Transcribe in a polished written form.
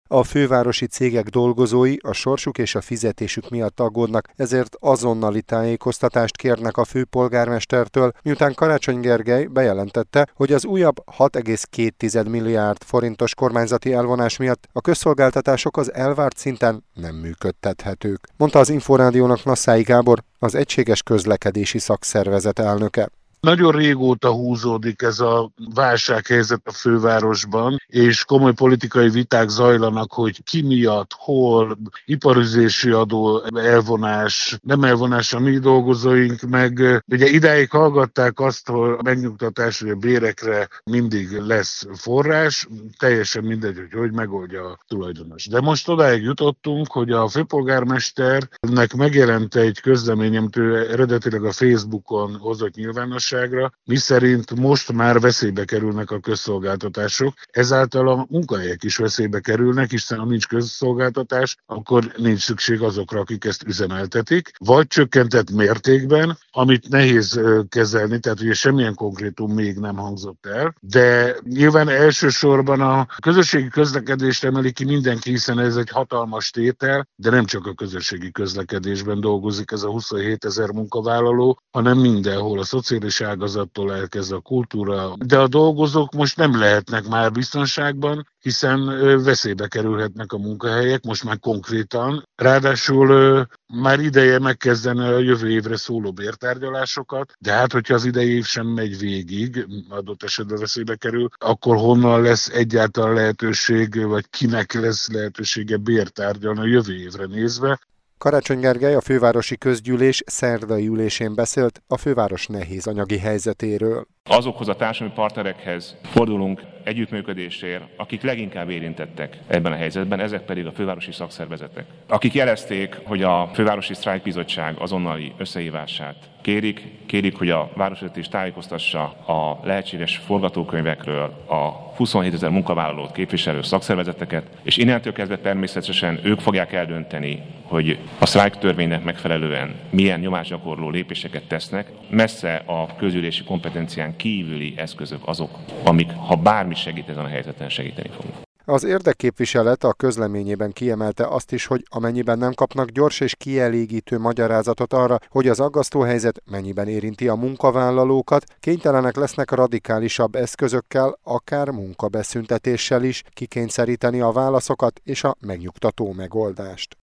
A fővárosi cégek dolgozói a sorsuk és a fizetésük miatt aggódnak, ezért azonnali tájékoztatást kérnek a főpolgármestertől, miután Karácsony Gergely bejelentette, hogy az újabb 6,2 milliárd forintos kormányzati elvonás miatt a közszolgáltatások az elvárt szinten nem működtethetők, mondta az Inforádiónak Nasszái Gábor, az Egységes Közlekedési Szakszervezet elnöke. Nagyon régóta húzódik ez a válsághelyzet a fővárosban, és komoly politikai viták zajlanak, hogy ki miatt, hol, iparüzési adó elvonás, nem elvonás a mi dolgozóink, meg ugye idáig hallgatták azt, hogy a megnyugtatás, hogy a bérekre mindig lesz forrás, teljesen mindegy, hogy megoldja a tulajdonos. De most odáig jutottunk, hogy a főpolgármesternek megjelent egy közlemény, amit ő eredetileg a Facebookon hozott nyilvánosságra, miszerint most már veszélybe kerülnek a közszolgáltatások, ezáltal a munkahelyek is veszélybe kerülnek, hiszen ha nincs közszolgáltatás, akkor nincs szükség azokra, akik ezt üzemeltetik, vagy csökkentett mértékben, amit nehéz kezelni, tehát ugye semmilyen konkrétum még nem hangzott el, de nyilván elsősorban a közösségi közlekedést emeli ki mindenki, hiszen ez egy hatalmas tétel, de nem csak a közösségi közlekedésben dolgozik ez a 27 000 munkavállaló, hanem mindenhol, a szociális ágazattól elkezdve a kultúra, de a dolgozók most nem lehetnek már biztonságban, hiszen veszélybe kerülhetnek a munkahelyek, most már konkrétan. Ráadásul már ideje megkezdeni a jövő évre szóló bértárgyalásokat, de hát, hogyha az idei év sem megy végig, adott esetben veszélybe kerül, akkor honnan lesz egyáltalán lehetőség, vagy kinek lesz lehetősége bértárgyalni a jövő évre nézve. Karácsony Gergely a fővárosi közgyűlés szerdai ülésén beszélt a főváros nehéz anyagi helyzetéről. Azokhoz a társadalmi partnerekhez fordulunk együttműködésért, akik leginkább érintettek ebben a helyzetben, ezek pedig a fővárosi szakszervezetek. Akik jelezték, hogy a Fővárosi Sztrájkbizottság azonnali összehívását kérik, hogy a városvezetés tájékoztassa a lehetséges forgatókönyvekről a 27 000 munkavállalót képviselő szakszervezeteket, és innentől kezdve természetesen ők fogják eldönteni, hogy a sztrájk törvénynek megfelelően milyen nyomásgyakorló lépéseket tesznek. Messze a közgyűlési kompetencián kívüli eszközök azok, amik, ha bármi segít ezen a helyzeten, segíteni fognak. Az érdekképviselet a közleményében kiemelte azt is, hogy amennyiben nem kapnak gyors és kielégítő magyarázatot arra, hogy az aggasztó helyzet mennyiben érinti a munkavállalókat, kénytelenek lesznek radikálisabb eszközökkel, akár munkabeszüntetéssel is kikényszeríteni a válaszokat és a megnyugtató megoldást.